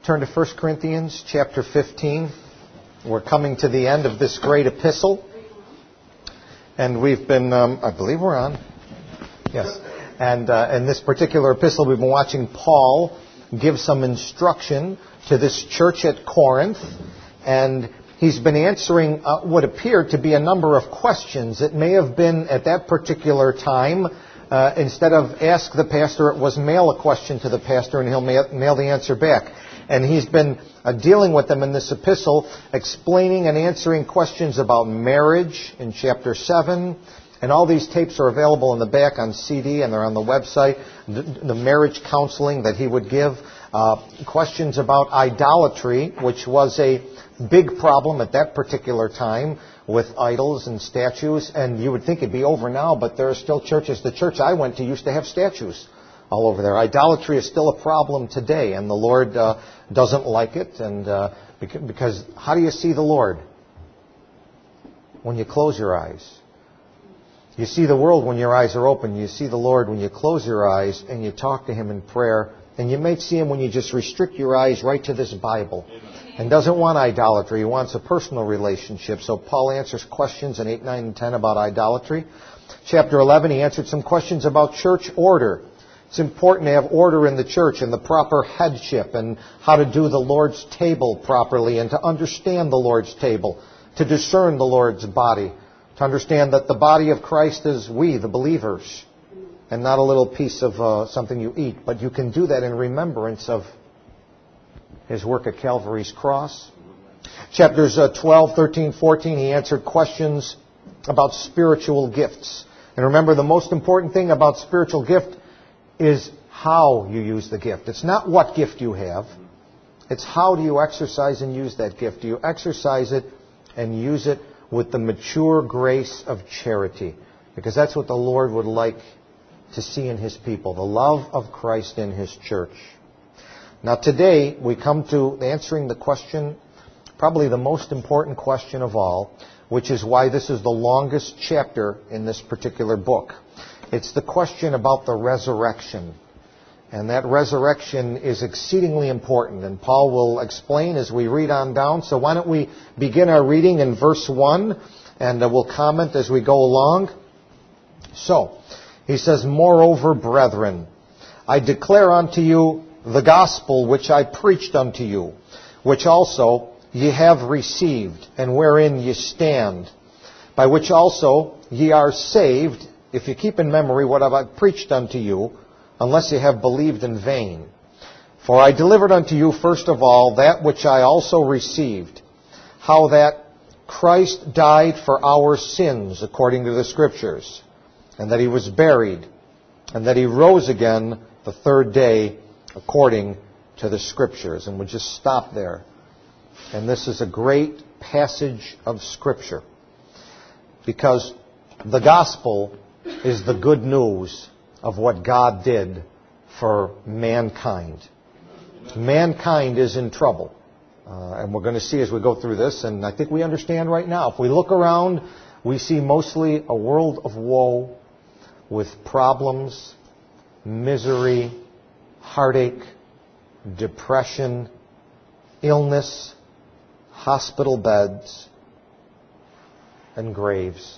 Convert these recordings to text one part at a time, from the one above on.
Turn to 1 Corinthians chapter 15. We're coming to the end of this great epistle. And we've been, I believe we're on. Yes. And in this particular epistle, we've been watching Paul give some instruction to this church at Corinth. And he's been answering what appeared to be a number of questions. It may have been at that particular time, instead of ask the pastor, it was mail a question to the pastor and he'll mail the answer back. And he's been dealing with them in this epistle, explaining and answering questions about marriage in chapter 7. And all these tapes are available in the back on CD and they're on the website. The marriage counseling that he would give. Questions about idolatry, which was a big problem at that particular time with idols and statues. And you would think it'd be over now, but there are still churches. The church I went to used to have statues all over there. Idolatry is still a problem today, and the Lord doesn't like it. And because how do you see the Lord? When you close your eyes. You see the world when your eyes are open. You see the Lord when you close your eyes and you talk to Him in prayer. And you may see Him when you just restrict your eyes right to this Bible. And doesn't want idolatry. He wants a personal relationship. So Paul answers questions in 8, 9, and 10 about idolatry. Chapter 11, he answered some questions about church order. It's important to have order in the church and the proper headship and how to do the Lord's table properly and to understand the Lord's table, to discern the Lord's body, to understand that the body of Christ is we, the believers, and not a little piece of something you eat. But you can do that in remembrance of His work at Calvary's cross. Chapters 12, 13, 14, he answered questions about spiritual gifts. And remember, the most important thing about spiritual gift is how you use the gift. It's not what gift you have. It's how do you exercise and use that gift. Do you exercise it and use it with the mature grace of charity? Because that's what the Lord would like to see in His people. The love of Christ in His church. Now today we come to answering the question, probably the most important question of all, which is why this is the longest chapter in this particular book. It's the question about the resurrection. And that resurrection is exceedingly important. And Paul will explain as we read on down. So why don't we begin our reading in verse 1 and we'll comment as we go along. So, he says, "Moreover, brethren, I declare unto you the gospel which I preached unto you, which also ye have received, and wherein ye stand, by which also ye are saved, if you keep in memory what I preached unto you, unless ye have believed in vain. For I delivered unto you first of all that which I also received, how that Christ died for our sins according to the Scriptures, and that He was buried, and that He rose again the third day according to the Scriptures." And we'll just stop there. And this is a great passage of Scripture, because the gospel is the good news of what God did for mankind. Mankind is in trouble. And we're going to see as we go through this, and I think we understand right now. If we look around, we see mostly a world of woe with problems, misery, heartache, depression, illness, hospital beds, and graves.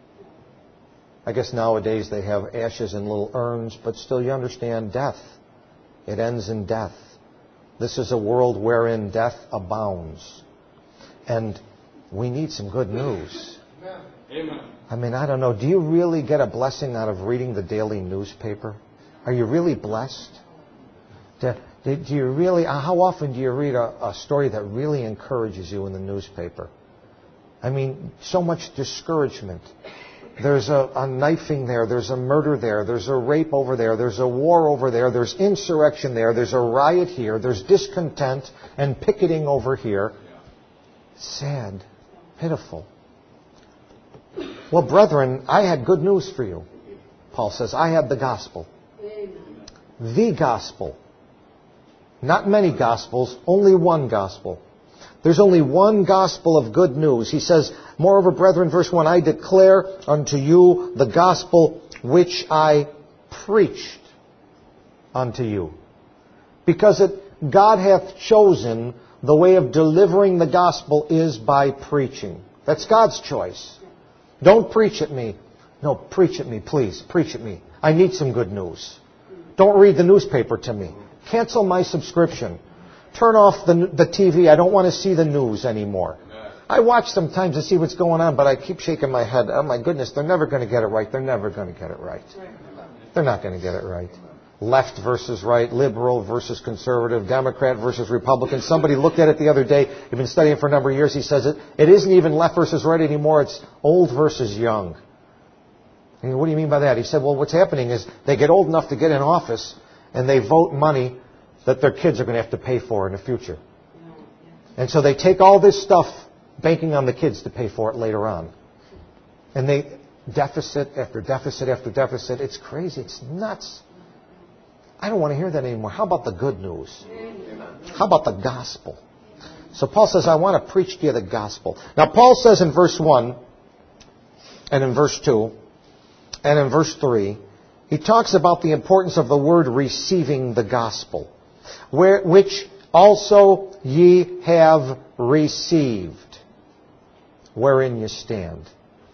I guess nowadays they have ashes in little urns, but still you understand death. It ends in death. This is a world wherein death abounds. And we need some good news. Amen. I mean, I don't know. Do you really get a blessing out of reading the daily newspaper? Are you really blessed? Do you really? How often do you read a story that really encourages you in the newspaper? I mean, so much discouragement. There's a knifing there. There's a murder there. There's a rape over there. There's a war over there. There's insurrection there. There's a riot here. There's discontent and picketing over here. Sad. Pitiful. Well, brethren, I had good news for you. Paul says, I had the gospel. The gospel. Not many gospels, only one gospel. There's only one gospel of good news. He says, "Moreover, brethren," verse 1, "I declare unto you the gospel which I preached unto you." Because God hath chosen the way of delivering the gospel is by preaching. That's God's choice. Don't preach at me. No, preach at me, please. Preach at me. I need some good news. Don't read the newspaper to me. Cancel my subscription. Turn off the TV. I don't want to see the news anymore. I watch sometimes to see what's going on, but I keep shaking my head. Oh, my goodness, they're never going to get it right. They're never going to get it right. They're not going to get it right. Left versus right, liberal versus conservative, Democrat versus Republican. Somebody looked at it the other day. He'd been studying for a number of years. He says it isn't even left versus right anymore. It's old versus young. And what do you mean by that? He said, well, what's happening is they get old enough to get in office and they vote money that their kids are going to have to pay for in the future. And so they take all this stuff, banking on the kids to pay for it later on. And they deficit after deficit after deficit. It's crazy. It's nuts. I don't want to hear that anymore. How about the good news? How about the gospel? So Paul says, I want to preach to you the gospel. Now Paul says in verse 1 and in verse 2 and in verse 3, he talks about the importance of the word receiving the gospel, which also ye have received, wherein you stand.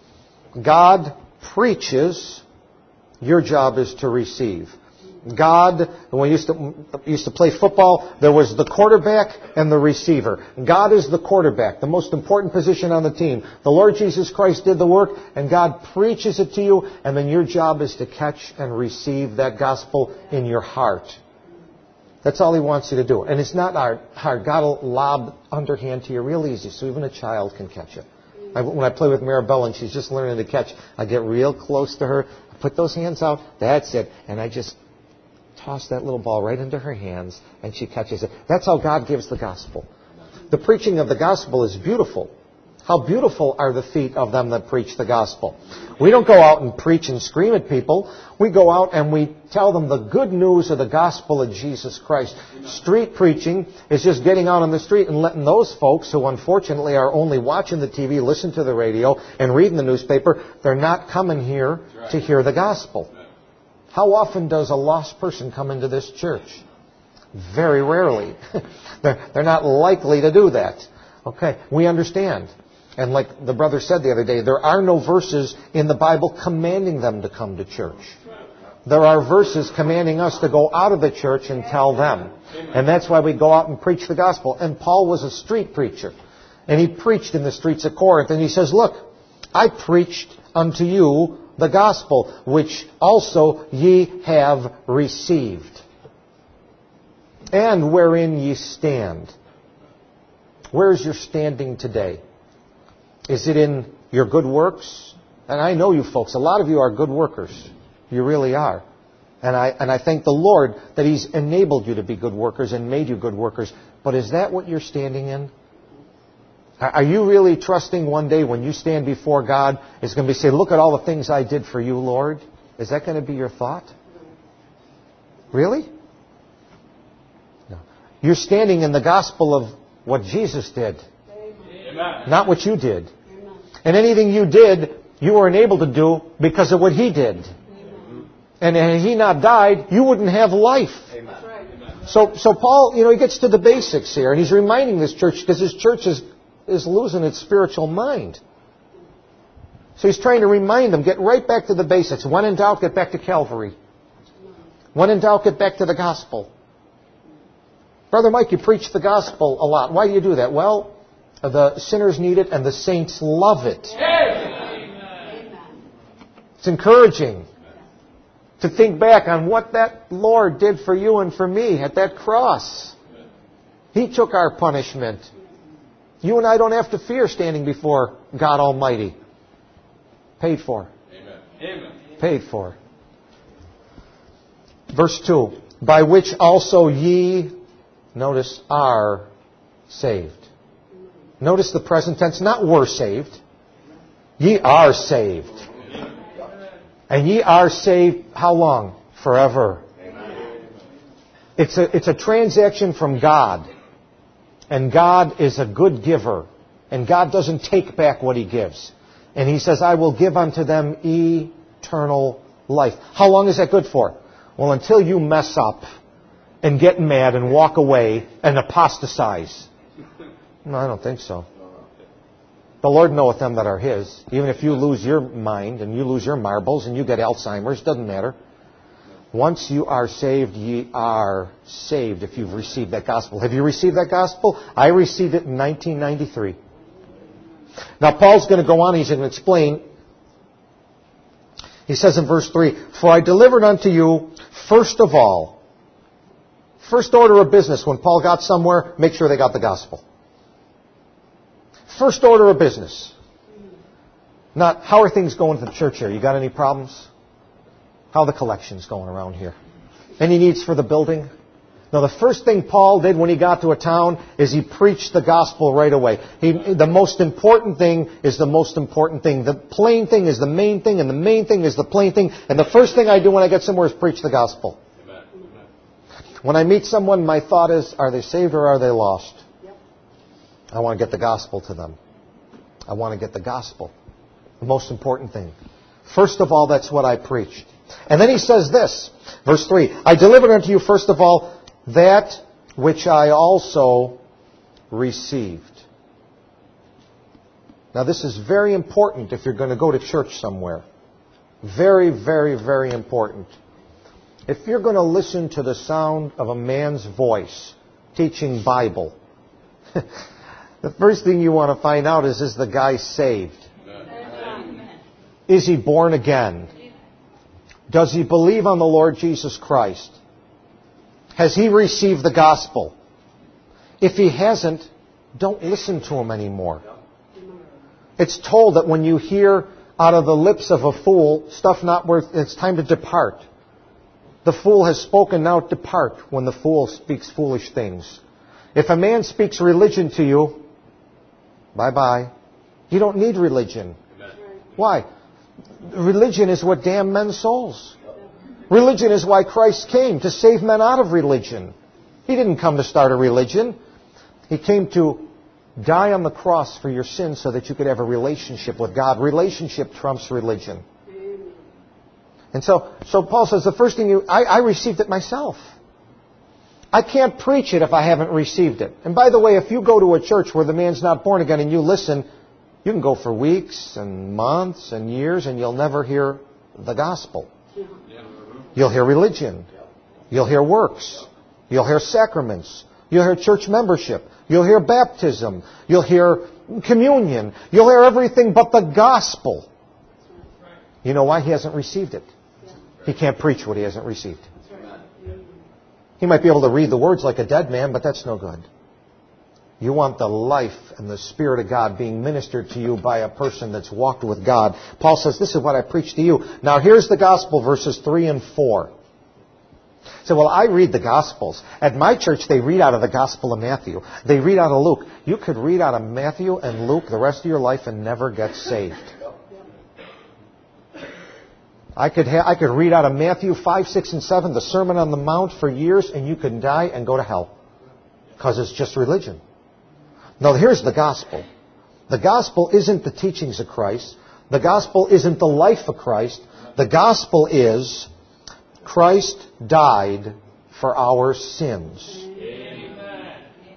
God preaches. Your job is to receive. God, when we used to play football, there was the quarterback and the receiver. God is the quarterback, the most important position on the team. The Lord Jesus Christ did the work, and God preaches it to you, and then your job is to catch and receive that gospel in your heart. That's all He wants you to do. And it's not hard. God will lob underhand to you real easy, so even a child can catch it. When I play with Maribel and she's just learning to catch, I get real close to her, I put those hands out, that's it, and I just toss that little ball right into her hands, and she catches it. That's how God gives the gospel. The preaching of the gospel is beautiful. How beautiful are the feet of them that preach the gospel. We don't go out and preach and scream at people. We go out and we tell them the good news of the gospel of Jesus Christ. Street preaching is just getting out on the street and letting those folks who unfortunately are only watching the TV, listen to the radio, and reading the newspaper, they're not coming here to hear the gospel. How often does a lost person come into this church? Very rarely. They're not likely to do that. Okay, we understand. And like the brother said the other day, there are no verses in the Bible commanding them to come to church. There are verses commanding us to go out of the church and tell them. And that's why we go out and preach the gospel. And Paul was a street preacher. And he preached in the streets of Corinth. And he says, look, I preached unto you the gospel, which also ye have received, and wherein ye stand. Where is your standing today? Is it in your good works? And I know you folks, a lot of you are good workers. You really are. And I thank the Lord that He's enabled you to be good workers and made you good workers. But is that what you're standing in? Are you really trusting one day when you stand before God, it's going to be say, look at all the things I did for you, Lord? Is that going to be your thought? Really? No. You're standing in the gospel of what Jesus did. Amen. Not what you did. Amen. And anything you did, you were enabled to do because of what He did. Amen. And had He not died, you wouldn't have life. Amen. So Paul, he gets to the basics here, and he's reminding this church because his church is losing its spiritual mind. So he's trying to remind them, get right back to the basics. When in doubt, get back to Calvary. When in doubt, get back to the gospel. Brother Mike, you preach the gospel a lot. Why do you do that? Well, the sinners need it and the saints love it. Amen. It's encouraging to think back on what that Lord did for you and for me at that cross. He took our punishment. You and I don't have to fear standing before God Almighty. Paid for. Amen. Paid for. Verse 2. By which also ye, notice, are saved. Notice the present tense, not were saved. Ye are saved. And ye are saved how long? Forever. It's a transaction from God. And God is a good giver. And God doesn't take back what He gives. And He says, I will give unto them eternal life. How long is that good for? Well, until you mess up and get mad and walk away and apostatize? No, I don't think so. The Lord knoweth them that are His. Even if you lose your mind and you lose your marbles and you get Alzheimer's, doesn't matter. Once you are saved, ye are saved if you've received that gospel. Have you received that gospel? I received it in 1993. Now, Paul's going to go on. He's going to explain. He says in verse 3, "For I delivered unto you first of all." First order of business, when Paul got somewhere, make sure they got the gospel. First order of business. Not, how are things going to the church here? You got any problems? How are the collections going around here? Any needs for the building? Now, the first thing Paul did when he got to a town is he preached the gospel right away. The most important thing is the most important thing. The plain thing is the main thing, and the main thing is the plain thing. And the first thing I do when I get somewhere is preach the gospel. Amen. When I meet someone, my thought is, are they saved or are they lost? I want to get the gospel to them. I want to get the gospel. The most important thing. First of all, that's what I preached. And then he says this, verse 3, "I delivered unto you first of all that which I also received." Now this is very important if you're going to go to church somewhere. Very, very, very important. If you're going to listen to the sound of a man's voice teaching Bible, the first thing you want to find out is the guy saved? Amen. Is he born again? Does he believe on the Lord Jesus Christ? Has he received the gospel? If he hasn't, don't listen to him anymore. It's told that when you hear out of the lips of a fool stuff not worth, it's time to depart. The fool has spoken, now depart when the fool speaks foolish things. If a man speaks religion to you, bye-bye. You don't need religion. Why? Religion is what damned men's souls. Religion is why Christ came, to save men out of religion. He didn't come to start a religion. He came to die on the cross for your sins so that you could have a relationship with God. Relationship trumps religion. And so Paul says the first thing I received it myself. I can't preach it if I haven't received it. And by the way, if you go to a church where the man's not born again and you listen, you can go for weeks and months and years and you'll never hear the gospel. You'll hear religion. You'll hear works. You'll hear sacraments. You'll hear church membership. You'll hear baptism. You'll hear communion. You'll hear everything but the gospel. You know why? He hasn't received it. He can't preach what he hasn't received. He might be able to read the words like a dead man, but that's no good. You want the life and the Spirit of God being ministered to you by a person that's walked with God. Paul says, this is what I preach to you. Now here's the gospel, verses 3 and 4. So, well, I read the Gospels. At my church, they read out of the Gospel of Matthew. They read out of Luke. You could read out of Matthew and Luke the rest of your life and never get saved. I could read out of Matthew 5, 6, and 7, the Sermon on the Mount for years, and you could die and go to hell. Because it's just religion. No, here's the gospel. The gospel isn't the teachings of Christ. The gospel isn't the life of Christ. The gospel is Christ died for our sins. Amen.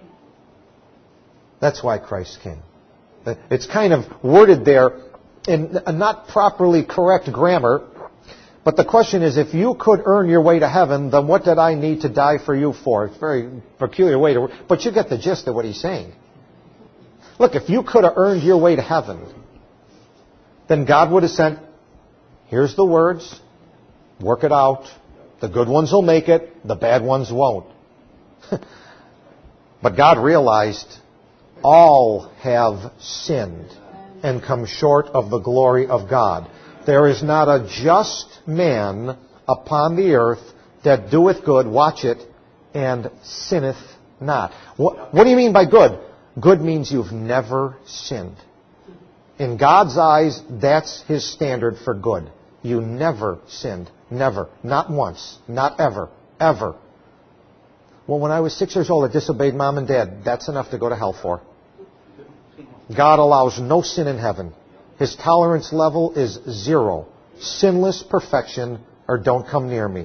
That's why Christ came. It's kind of worded there in a not properly correct grammar. But the question is, if you could earn your way to heaven, then what did I need to die for you for? It's a very peculiar way to... But you get the gist of what he's saying. Look, if you could have earned your way to heaven, then God would have sent, here's the words, work it out. The good ones will make it, the bad ones won't. But God realized all have sinned and come short of the glory of God. There is not a just man upon the earth that doeth good, watch it, and sinneth not. What do you mean by good? Good means you've never sinned. In God's eyes, that's His standard for good. You never sinned. Never. Not once. Not ever. Ever. Well, when I was 6 years old, I disobeyed Mom and Dad. That's enough to go to hell for. God allows no sin in heaven. His tolerance level is 0. Sinless perfection, or don't come near me.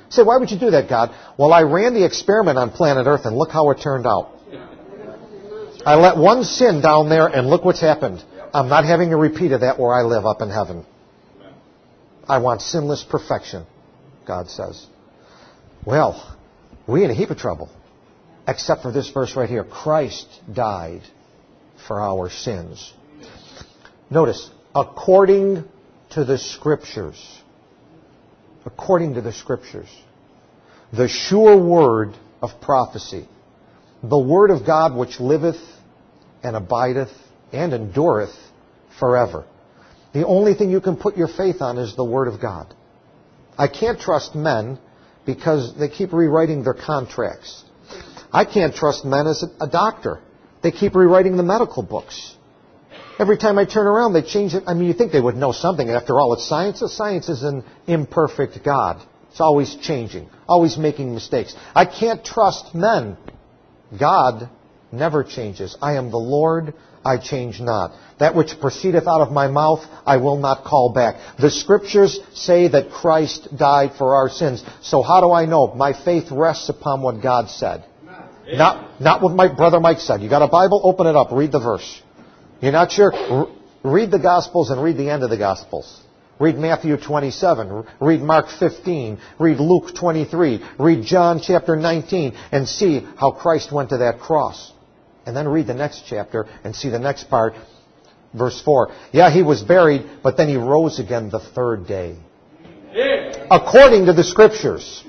Say, why would you do that, God? Well, I ran the experiment on planet Earth, and look how it turned out. I let one sin down there, and look what's happened. I'm not having a repeat of that where I live up in heaven. I want sinless perfection, God says. Well, we're in a heap of trouble. Except for this verse right here. Christ died for our sins. Notice, according to the Scriptures. According to the Scriptures. The sure word of prophecy. The word of God which liveth and abideth and endureth forever. The only thing you can put your faith on is the word of God. I can't trust men because they keep rewriting their contracts. I can't trust men as a doctor. They keep rewriting the medical books. Every time I turn around, they change it. I mean, you think they would know something. After all, it's science. Science is an imperfect God. It's always changing, always making mistakes. I can't trust men. God never changes. I am the Lord, I change not. That which proceedeth out of my mouth, I will not call back. The Scriptures say that Christ died for our sins. So how do I know? My faith rests upon what God said. Not what my brother Mike said. You got a Bible? Open it up. Read the verse. You're not sure? Read the Gospels and read the end of the Gospels. Read Matthew 27. Read Mark 15. Read Luke 23. Read John chapter 19 and see how Christ went to that cross. And then read the next chapter and see the next part. Verse 4. Yeah, he was buried, but then he rose again the third day. According to the Scriptures.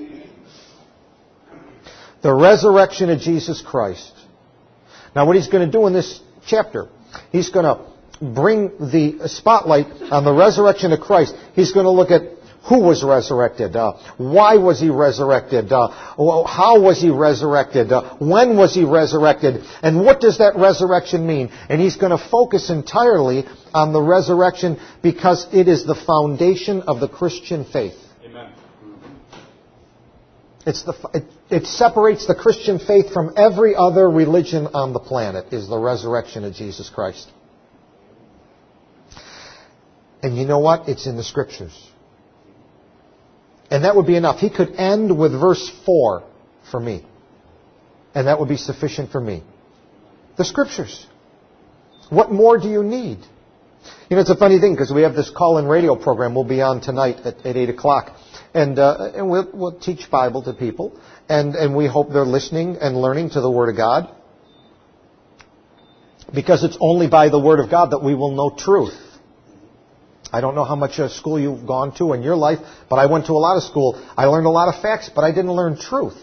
The resurrection of Jesus Christ. Now what he's going to do in this chapter, he's going to bring the spotlight on the resurrection of Christ. He's going to look at who was resurrected, why was he resurrected, how was he resurrected, when was he resurrected, and what does that resurrection mean? And he's going to focus entirely on the resurrection because it is the foundation of the Christian faith. Amen. It separates the Christian faith from every other religion on the planet, is the resurrection of Jesus Christ. And you know what? It's in the Scriptures. And that would be enough. He could end with verse 4 for me. And that would be sufficient for me. The Scriptures. What more do you need? You know, it's a funny thing because we have this call-in radio program we'll be on tonight at 8 o'clock. And we'll teach Bible to people. And we hope they're listening and learning to the Word of God. Because it's only by the Word of God that we will know truth. I don't know how much school you've gone to in your life, but I went to a lot of school. I learned a lot of facts, but I didn't learn truth.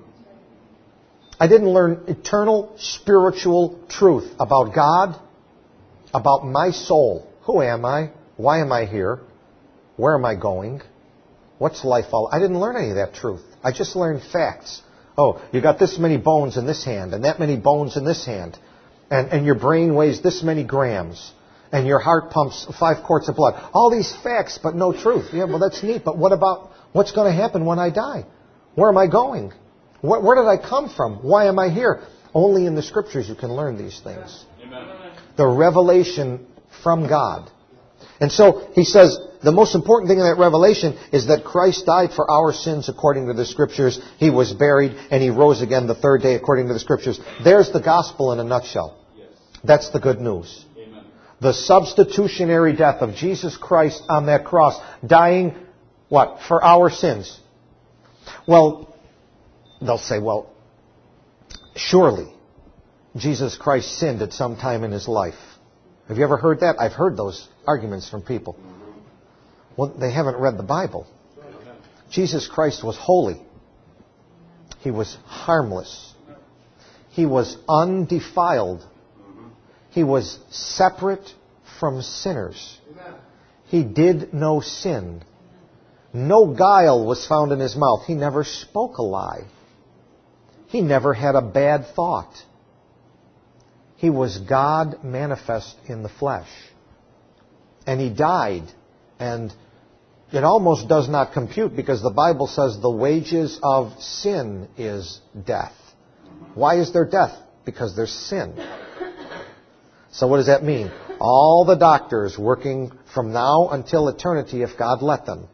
I didn't learn eternal spiritual truth about God, about my soul. Who am I? Why am I here? Where am I going? What's life all? I didn't learn any of that truth. I just learned facts. Oh, you got this many bones in this hand and that many bones in this hand. And your brain weighs this many grams. And your heart pumps 5 quarts of blood. All these facts, but no truth. Yeah, well, that's neat. But what about what's going to happen when I die? Where am I going? Where did I come from? Why am I here? Only in the Scriptures you can learn these things. Amen. The revelation from God. And so he says the most important thing in that revelation is that Christ died for our sins according to the Scriptures. He was buried and he rose again the third day according to the Scriptures. There's the gospel in a nutshell. That's the good news. The substitutionary death of Jesus Christ on that cross, dying, what? For our sins. Well, they'll say, well, surely Jesus Christ sinned at some time in his life. Have you ever heard that? I've heard those arguments from people. Well, they haven't read the Bible. Jesus Christ was holy. He was harmless. He was undefiled. He was separate from sinners. He did no sin. No guile was found in his mouth. He never spoke a lie. He never had a bad thought. He was God manifest in the flesh. And he died. And it almost does not compute because the Bible says the wages of sin is death. Why is there death? Because there's sin. So what does that mean? All the doctors working from now until eternity, if God let them,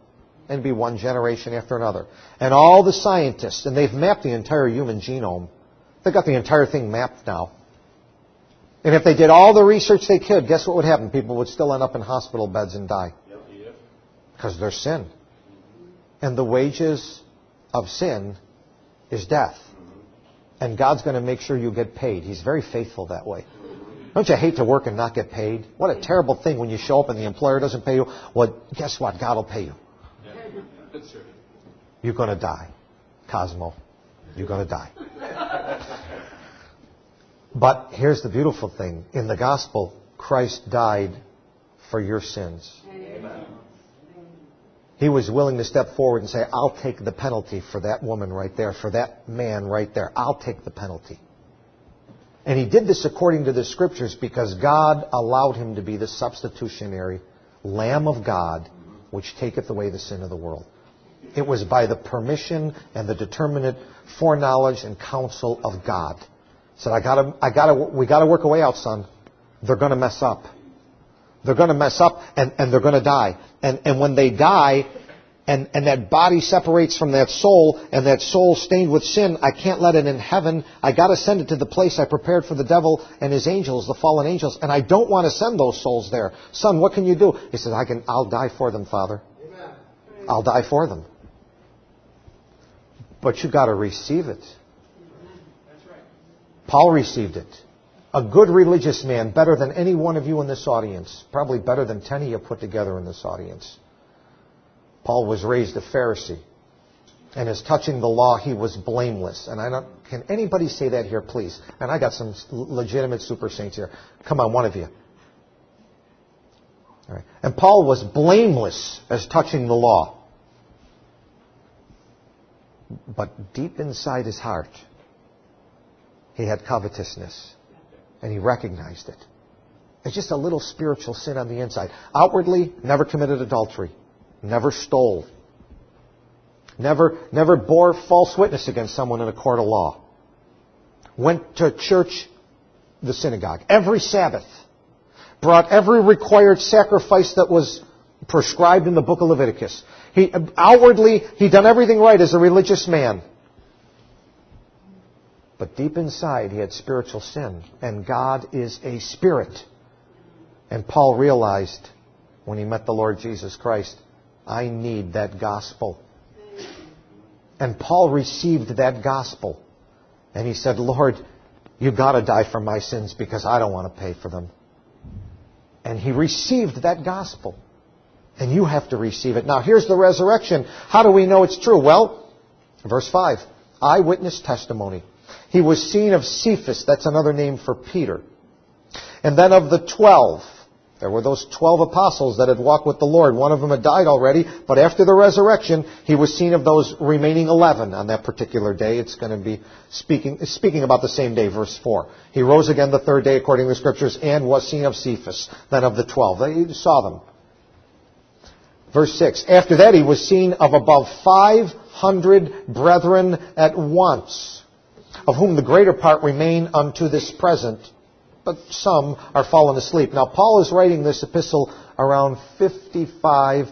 and be one generation after another. And all the scientists, and they've mapped the entire human genome. They've got the entire thing mapped now. And if they did all the research they could, guess what would happen? People would still end up in hospital beds and die. Because there's sin. And the wages of sin is death. And God's going to make sure you get paid. He's very faithful that way. Don't you hate to work and not get paid? What a terrible thing when you show up and the employer doesn't pay you. Well, guess what? God will pay you. You're going to die. Cosmo, you're going to die. But here's the beautiful thing. In the gospel, Christ died for your sins. Amen. He was willing to step forward and say, I'll take the penalty for that woman right there, for that man right there. I'll take the penalty. And He did this according to the Scriptures because God allowed Him to be the substitutionary Lamb of God, which taketh away the sin of the world. It was by the permission and the determinate foreknowledge and counsel of God. He said, we got to work a way out, son. They're going to mess up. They're going to mess up and they're going to die. And when they die and that body separates from that soul and that soul stained with sin, I can't let it in heaven. I got to send it to the place I prepared for the devil and his angels, the fallen angels. And I don't want to send those souls there. Son, what can you do? He said, I'll die for them, Father. Amen. I'll die for them. But you got to receive it. That's right. Paul received it. A good religious man, better than any one of you in this audience. Probably better than 10 of you put together in this audience. Paul was raised a Pharisee. And as touching the law, he was blameless. And can anybody say that here, please? And I got some legitimate super saints here. Come on, one of you. All right. And Paul was blameless as touching the law. But deep inside his heart, he had covetousness. And he recognized it. It's just a little spiritual sin on the inside. Outwardly, never committed adultery. Never stole. Never bore false witness against someone in a court of law. Went to church, the synagogue, every Sabbath. Brought every required sacrifice that was prescribed in the book of Leviticus. Outwardly, he'd done everything right as a religious man. But deep inside, he had spiritual sin. And God is a spirit. And Paul realized when he met the Lord Jesus Christ, I need that gospel. And Paul received that gospel. And he said, Lord, you got to die for my sins because I don't want to pay for them. And he received that gospel. And you have to receive it. Now, here's the resurrection. How do we know it's true? Well, verse 5, eyewitness testimony. He was seen of Cephas, that's another name for Peter. And then of the 12. There were those 12 apostles that had walked with the Lord. One of them had died already, but after the resurrection, he was seen of those remaining 11 on that particular day. It's going to be speaking about the same day, verse 4. He rose again the third day according to the Scriptures and was seen of Cephas, then of the 12. They saw them. Verse 6, after that he was seen of above 500 brethren at once, of whom the greater part remain unto this present, but some are fallen asleep. Now, Paul is writing this epistle around 55,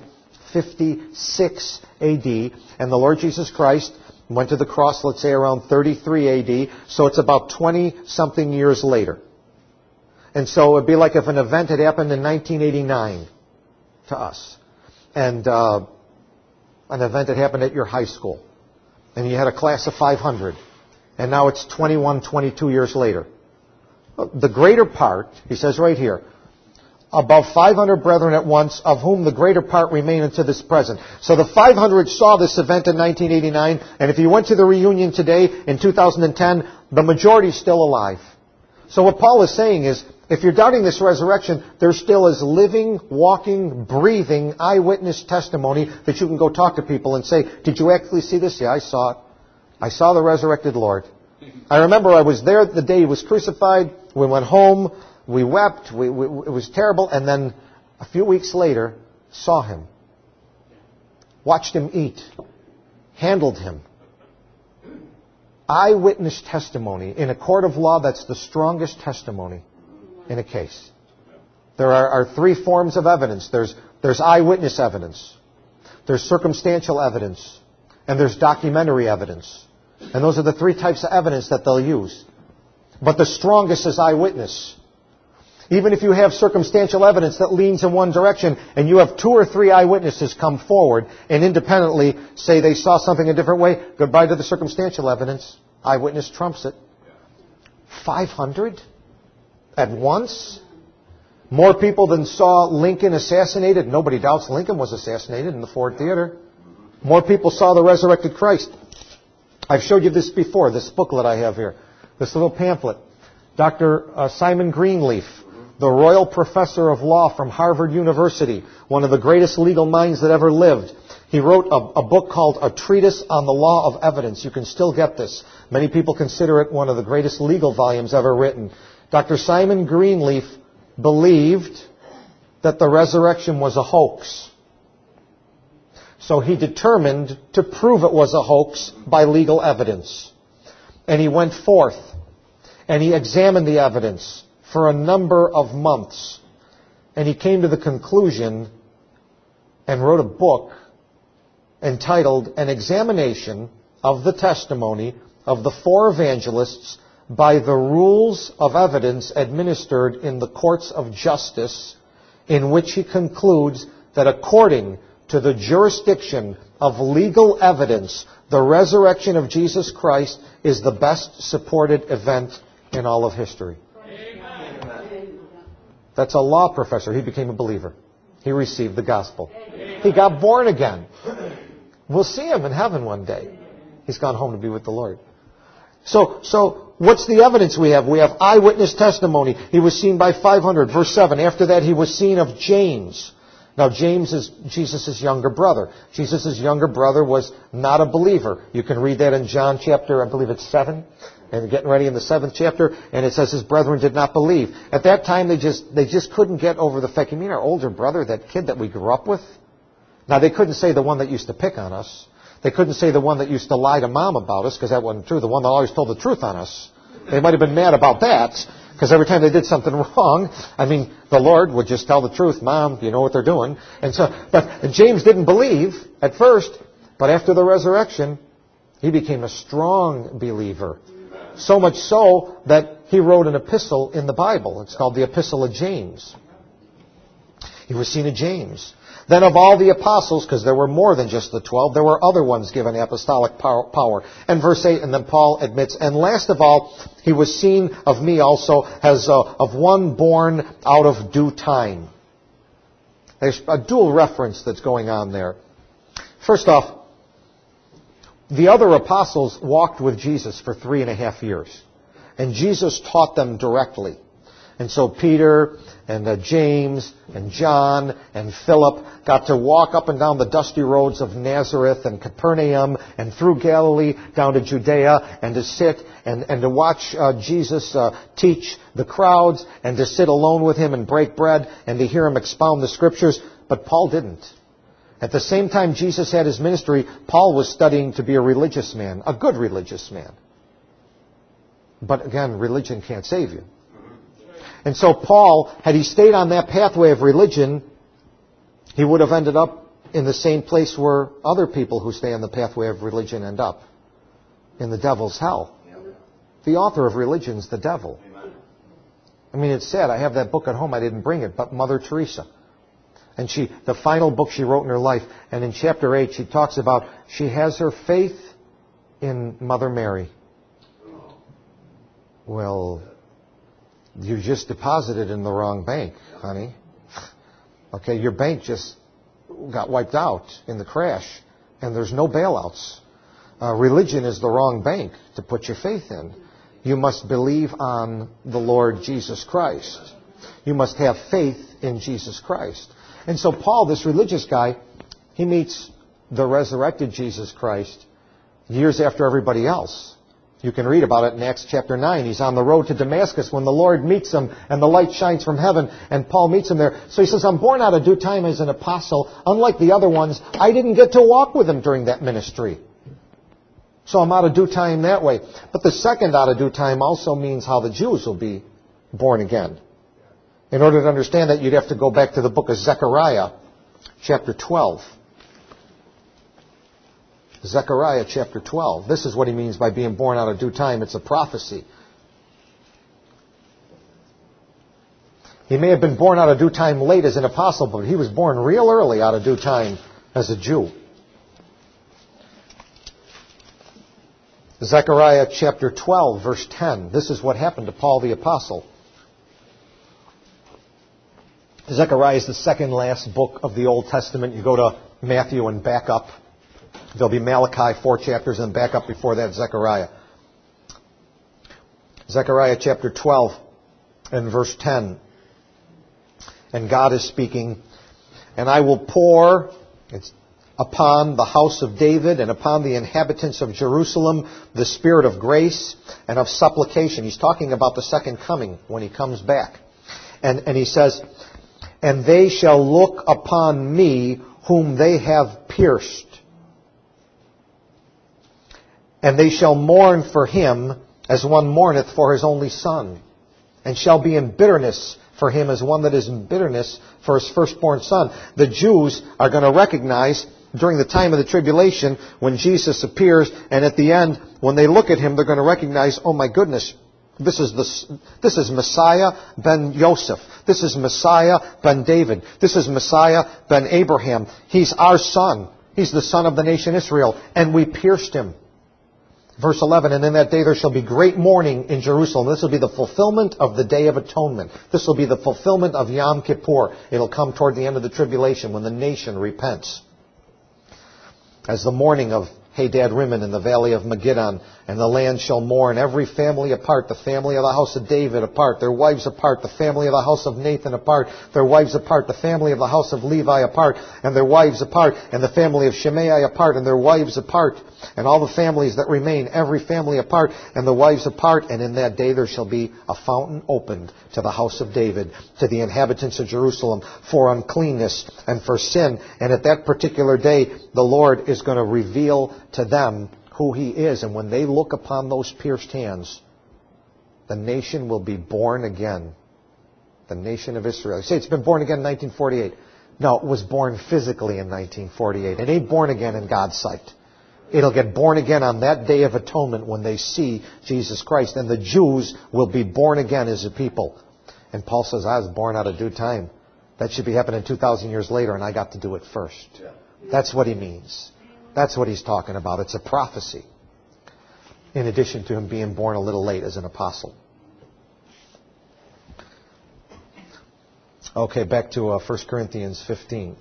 56 A.D., and the Lord Jesus Christ went to the cross, let's say, around 33 A.D., so it's about 20-something years later. And so it would be like if an event had happened in 1989 to us, and an event had happened at your high school, and you had a class of 500, and now it's 21, 22 years later. The greater part, he says right here, above 500 brethren at once, of whom the greater part remain unto this present. So the 500 saw this event in 1989, and if you went to the reunion today in 2010, the majority is still alive. So what Paul is saying is, if you're doubting this resurrection, there still is living, walking, breathing eyewitness testimony that you can go talk to people and say, did you actually see this? Yeah, I saw it. I saw the resurrected Lord. I remember I was there the day He was crucified. We went home. We wept. It was terrible. And then a few weeks later, saw Him. Watched Him eat. Handled Him. Eyewitness testimony. In a court of law, that's the strongest testimony in a case. There are three forms of evidence. There's eyewitness evidence. there's circumstantial evidence, and there's documentary evidence. And those are the three types of evidence that they'll use. But the strongest is eyewitness. Even if you have circumstantial evidence that leans in one direction, and you have 2 or 3 eyewitnesses come forward and independently say they saw something a different way, goodbye to the circumstantial evidence. Eyewitness trumps it. 500 at once? More people than saw Lincoln assassinated. Nobody doubts Lincoln was assassinated in the Ford Theater. More people saw the resurrected Christ. I've showed you this before, this booklet I have here. This little pamphlet. Dr. Simon Greenleaf, the Royal Professor of Law from Harvard University, one of the greatest legal minds that ever lived. He wrote a book called A Treatise on the Law of Evidence. You can still get this. Many people consider it one of the greatest legal volumes ever written. Dr. Simon Greenleaf believed that the resurrection was a hoax. So he determined to prove it was a hoax by legal evidence. And he went forth and he examined the evidence for a number of months. And he came to the conclusion and wrote a book entitled An Examination of the Testimony of the 4 Evangelists by the Rules of Evidence Administered in the Courts of Justice, in which he concludes that according to the jurisdiction of legal evidence, the resurrection of Jesus Christ is the best supported event in all of history. Amen. That's a law professor. He became a believer. He received the gospel. He got born again. We'll see him in heaven one day. He's gone home to be with the Lord. So what's the evidence we have? We have eyewitness testimony. He was seen by 500. Verse 7. After that, he was seen of James. Now, James is Jesus' younger brother. Jesus' younger brother was not a believer. You can read that in John chapter, I believe it's 7. And getting ready in the 7th chapter. And it says his brethren did not believe. At that time, they just couldn't get over the fact, you mean our older brother, that kid that we grew up with? Now, they couldn't say the one that used to pick on us. They couldn't say the one that used to lie to mom about us, because that wasn't true. The one that always told the truth on us. They might have been mad about that, because every time they did something wrong, the Lord would just tell the truth. Mom, you know what they're doing. But James didn't believe at first, but after the resurrection, he became a strong believer. So much so that he wrote an epistle in the Bible. It's called the Epistle of James. He was seen of James. Then of all the apostles, because there were more than just the 12, there were other ones given apostolic power. And verse 8, and then Paul admits, and last of all, he was seen of me also as of one born out of due time. There's a dual reference that's going on there. First off, the other apostles walked with Jesus for 3.5 years. And Jesus taught them directly. And so Peter and James and John and Philip got to walk up and down the dusty roads of Nazareth and Capernaum and through Galilee down to Judea and to sit and to watch Jesus teach the crowds and to sit alone with him and break bread and to hear him expound the Scriptures. But Paul didn't. At the same time Jesus had his ministry, Paul was studying to be a religious man, a good religious man. But again, religion can't save you. And so Paul, had he stayed on that pathway of religion, he would have ended up in the same place where other people who stay on the pathway of religion end up. In the devil's hell. The author of religion is the devil. It's sad. I have that book at home. I didn't bring it, but Mother Teresa. And the final book she wrote in her life, and in chapter 8 she talks about she has her faith in Mother Mary. Well, you just deposited in the wrong bank, honey. Okay, your bank just got wiped out in the crash, and there's no bailouts. Religion is the wrong bank to put your faith in. You must believe on the Lord Jesus Christ. You must have faith in Jesus Christ. And so Paul, this religious guy, he meets the resurrected Jesus Christ years after everybody else. You can read about it in Acts chapter 9. He's on the road to Damascus when the Lord meets him and the light shines from heaven and Paul meets him there. So he says, I'm born out of due time as an apostle. Unlike the other ones, I didn't get to walk with him during that ministry. So I'm out of due time that way. But the second out of due time also means how the Jews will be born again. In order to understand that, you'd have to go back to the book of Zechariah, chapter 12. Zechariah chapter 12. This is what he means by being born out of due time. It's a prophecy. He may have been born out of due time late as an apostle, but he was born real early out of due time as a Jew. Zechariah chapter 12, verse 10. This is what happened to Paul the apostle. Zechariah is the second last book of the Old Testament. You go to Matthew and back up. There'll be Malachi, 4 chapters, and back up before that, Zechariah. Zechariah chapter 12 and verse 10. And God is speaking, and I will pour upon the house of David and upon the inhabitants of Jerusalem the spirit of grace and of supplication. He's talking about the second coming when he comes back. And he says, and they shall look upon me whom they have pierced. And they shall mourn for him as one mourneth for his only son, and shall be in bitterness for him as one that is in bitterness for his firstborn son. The Jews are going to recognize during the time of the tribulation when Jesus appears, and at the end, when they look at him, they're going to recognize, oh my goodness, this is Messiah ben Joseph. This is Messiah ben David. This is Messiah ben Abraham. He's our son. He's the son of the nation Israel, and we pierced him. Verse 11, and in that day there shall be great mourning in Jerusalem. This will be the fulfillment of the Day of Atonement. This will be the fulfillment of Yom Kippur. It'll come toward the end of the tribulation when the nation repents. As the mourning of Hadad Rimmon in the valley of Megiddo, and the land shall mourn, every family apart, the family of the house of David apart, their wives apart, the family of the house of Nathan apart, their wives apart, the family of the house of Levi apart, and their wives apart, and the family of Shimei apart, and their wives apart, and all the families that remain, every family apart, and the wives apart. And in that day there shall be a fountain opened to the house of David, to the inhabitants of Jerusalem, for uncleanness and for sin. And at that particular day, the Lord is going to reveal to them who He is. And when they look upon those pierced hands, the nation will be born again. The nation of Israel. You say it's been born again in 1948. No, it was born physically in 1948. It ain't born again in God's sight. It'll get born again on that Day of Atonement when they see Jesus Christ. And the Jews will be born again as a people. And Paul says, I was born out of due time. That should be happening 2,000 years later, and I got to do it first. Yeah. That's what he means. That's what he's talking about. It's a prophecy. In addition to him being born a little late as an apostle. Okay, back to 1 Corinthians 15.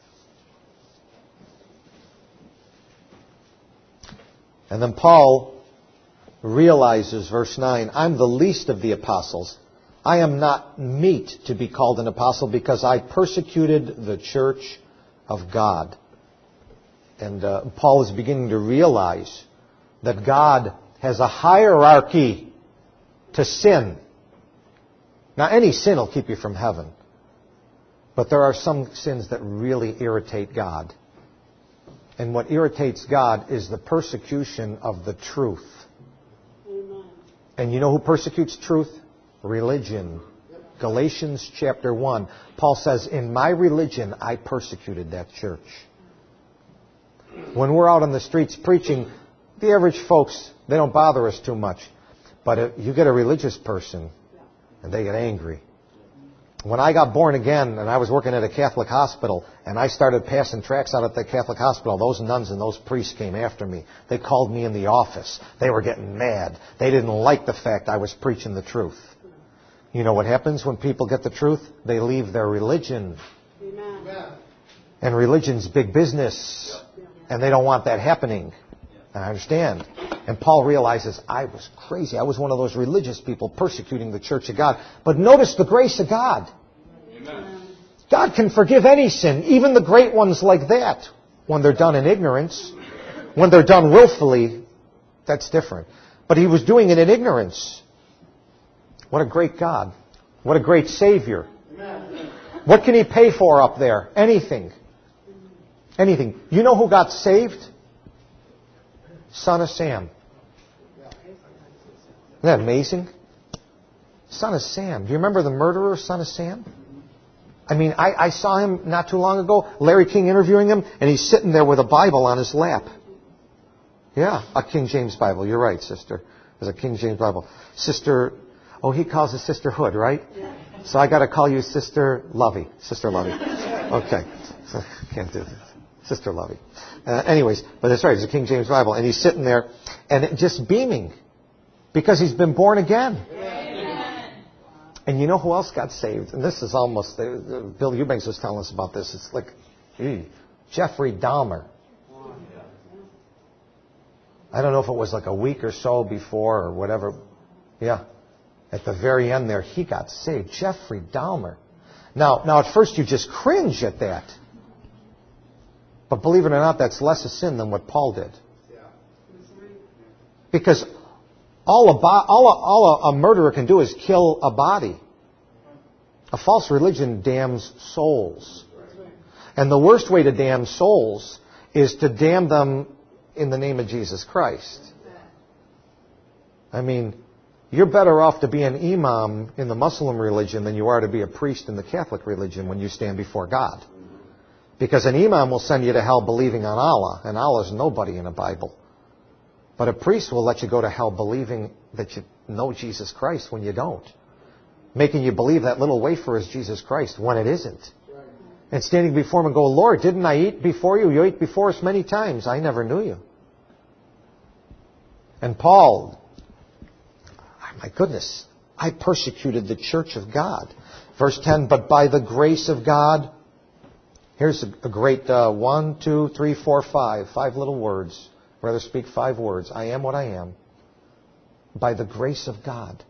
And then Paul realizes, verse 9, I'm the least of the apostles. I am not meet to be called an apostle because I persecuted the church of God. And Paul is beginning to realize that God has a hierarchy to sin. Now, any sin will keep you from heaven. But there are some sins that really irritate God. And what irritates God is the persecution of the truth. Amen. And you know who persecutes truth? Religion. Galatians chapter 1. Paul says, in my religion, I persecuted that church. When we're out on the streets preaching, the average folks, they don't bother us too much. But if you get a religious person, and they get angry. When I got born again, and I was working at a Catholic hospital, and I started passing tracts out at the Catholic hospital, those nuns and those priests came after me. They called me in the office. They were getting mad. They didn't like the fact I was preaching the truth. You know what happens when people get the truth? They leave their religion. Amen. And religion's big business. And they don't want that happening. And I understand. And Paul realizes, I was crazy. I was one of those religious people persecuting the church of God. But notice the grace of God. Amen. God can forgive any sin, even the great ones like that, when they're done in ignorance. When they're done willfully, that's different. But he was doing it in ignorance. What a great God. What a great Savior. Amen. What can He pay for up there? Anything. Anything. You know who got saved? Son of Sam. Isn't that amazing? Son of Sam. Do you remember the murderer, Son of Sam? I mean, I saw him not too long ago, Larry King interviewing him, and he's sitting there with a Bible on his lap. Yeah, a King James Bible. You're right, sister. There's a King James Bible. Sister, he calls it sisterhood, right? Yeah. So I got to call you Sister Lovey. Sister Lovey. Okay. So, can't do this. Sister Lovey. Anyways, but that's right. It's a King James Bible. And he's sitting there and just beaming because he's been born again. Amen. And you know who else got saved? And this is almost, Bill Eubanks was telling us about this. It's like, Jeffrey Dahmer. I don't know if it was like a week or so before or whatever. Yeah. At the very end there, he got saved. Jeffrey Dahmer. Now at first you just cringe at that. But believe it or not, that's less a sin than what Paul did. Because all a murderer can do is kill a body. A false religion damns souls. And the worst way to damn souls is to damn them in the name of Jesus Christ. I mean, you're better off to be an imam in the Muslim religion than you are to be a priest in the Catholic religion when you stand before God. Because an imam will send you to hell believing on Allah, and Allah's nobody in the Bible. But a priest will let you go to hell believing that you know Jesus Christ when you don't. Making you believe that little wafer is Jesus Christ when it isn't. And standing before him and go, Lord, didn't I eat before you? You ate before us many times. I never knew you. And Paul, my goodness, I persecuted the church of God. Verse 10, but by the grace of God, here's a great 1, 2, 3, 4, 5 little words. Rather speak 5 words. I am what I am. By the grace of God.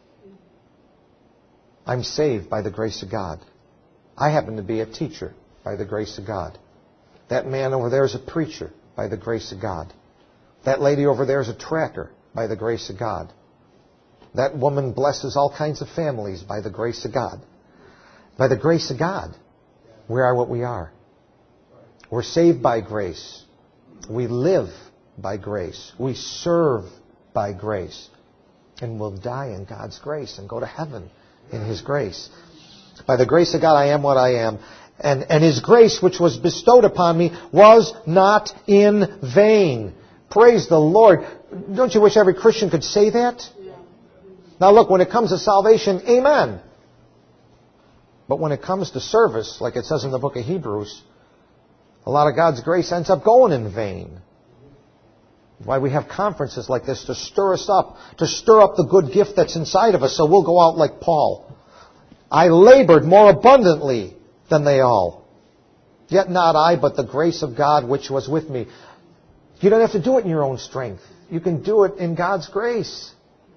I'm saved by the grace of God. I happen to be a teacher by the grace of God. That man over there is a preacher by the grace of God. That lady over there is a tracker by the grace of God. That woman blesses all kinds of families by the grace of God. By the grace of God, we are what we are. We're saved by grace. We live by grace. We serve by grace. And we'll die in God's grace and go to heaven in His grace. By the grace of God, I am what I am. And His grace, which was bestowed upon me, was not in vain. Praise the Lord. Don't you wish every Christian could say that? Yeah. Now look, when it comes to salvation, amen. But when it comes to service, like it says in the book of Hebrews, a lot of God's grace ends up going in vain. Why we have conferences like this to stir us up, to stir up the good gift that's inside of us so we'll go out like Paul. I labored more abundantly than they all. Yet not I, but the grace of God which was with me. You don't have to do it in your own strength. You can do it in God's grace.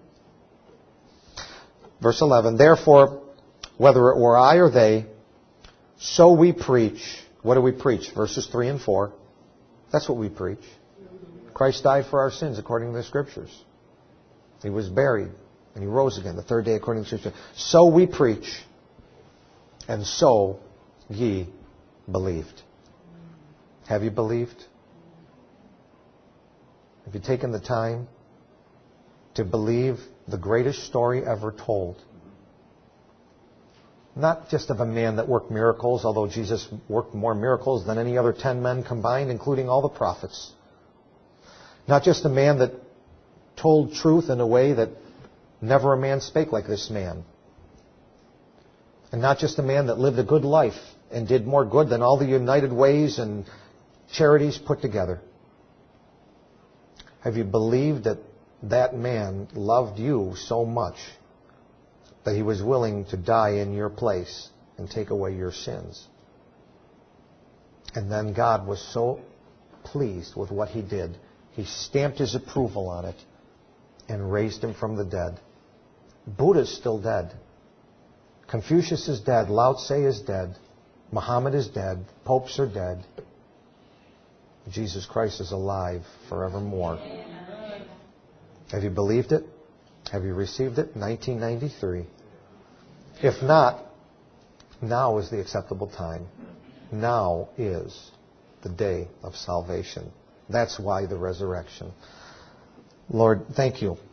Verse 11, therefore, whether it were I or they, so we preach. What do we preach? Verses 3 and 4. That's what we preach. Christ died for our sins according to the Scriptures. He was buried. And He rose again the third day according to Scripture. So we preach, and so ye believed. Have you believed? Have you taken the time to believe the greatest story ever told? Not just of a man that worked miracles, although Jesus worked more miracles than any other 10 men combined, including all the prophets. Not just a man that told truth in a way that never a man spake like this man. And not just a man that lived a good life and did more good than all the United Ways and charities put together. Have you believed that that man loved you so much that he was willing to die in your place and take away your sins? And then God was so pleased with what He did. He stamped His approval on it and raised Him from the dead. Buddha's still dead. Confucius is dead. Lao Tse is dead. Muhammad is dead. Popes are dead. Jesus Christ is alive forevermore. Have you believed it? Have you received it? 1993. If not, now is the acceptable time. Now is the day of salvation. That's why the resurrection. Lord, thank You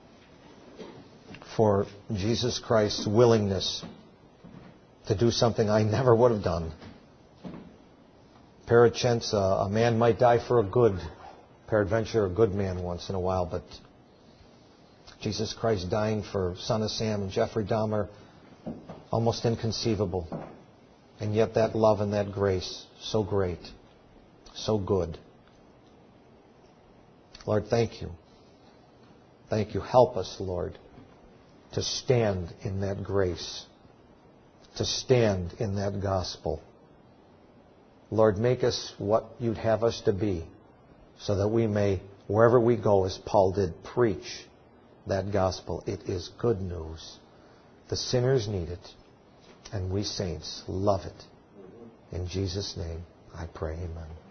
for Jesus Christ's willingness to do something I never would have done. Peradventure, a man might die for a good, peradventure a good man once in a while, but Jesus Christ dying for Son of Sam and Jeffrey Dahmer, almost inconceivable. And yet that love and that grace, so great, so good. Lord, thank you. Thank you. Help us, Lord, to stand in that grace, to stand in that gospel. Lord, make us what you'd have us to be, so that we may, wherever we go, as Paul did, preach that gospel. It is good news. The sinners need it, and we saints love it. In Jesus' name, I pray, amen.